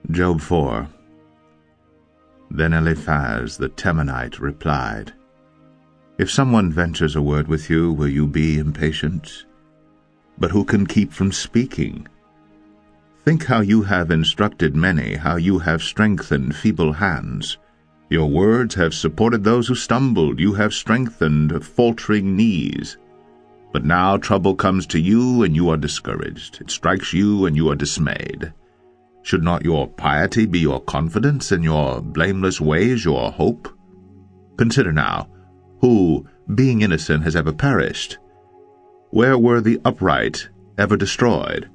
Job 4. Then Eliphaz the Temanite replied, If someone ventures a word with you, will you be impatient? But who can keep from speaking? Think how you have instructed many, how you have strengthened feeble hands. Your words have supported those who stumbled, you have strengthened faltering knees. But now trouble comes to you, and you are discouraged. It strikes you, and you are dismayed. Should not your piety be your confidence, and your blameless ways your hope? Consider now, who, being innocent, has ever perished? Where were the upright ever destroyed?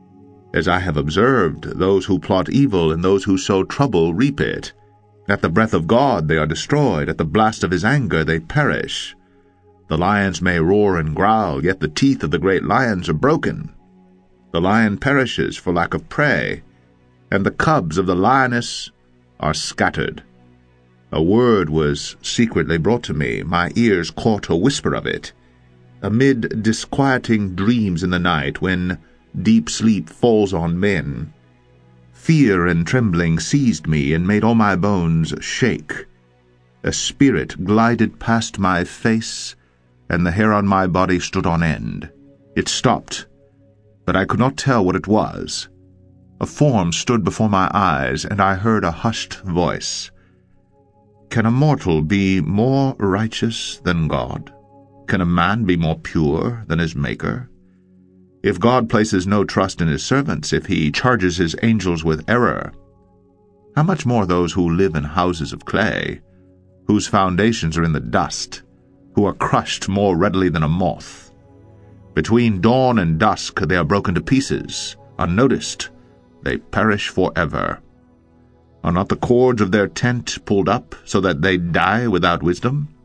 As I have observed, those who plot evil and those who sow trouble reap it. At the breath of God they are destroyed, at the blast of his anger they perish. The lions may roar and growl, yet the teeth of the great lions are broken. The lion perishes for lack of prey, and the cubs of the lioness are scattered. A word was secretly brought to me, my ears caught a whisper of it. Amid disquieting dreams in the night, when deep sleep falls on men, fear and trembling seized me and made all my bones shake. A spirit glided past my face, and the hair on my body stood on end. It stopped, but I could not tell what it was. A form stood before my eyes, and I heard a hushed voice. Can a mortal be more righteous than God? Can a man be more pure than his Maker? If God places no trust in his servants, if he charges his angels with error, how much more those who live in houses of clay, whose foundations are in the dust, who are crushed more readily than a moth? Between dawn and dusk they are broken to pieces, unnoticed. They perish forever. Are not the cords of their tent pulled up, so that they die without wisdom?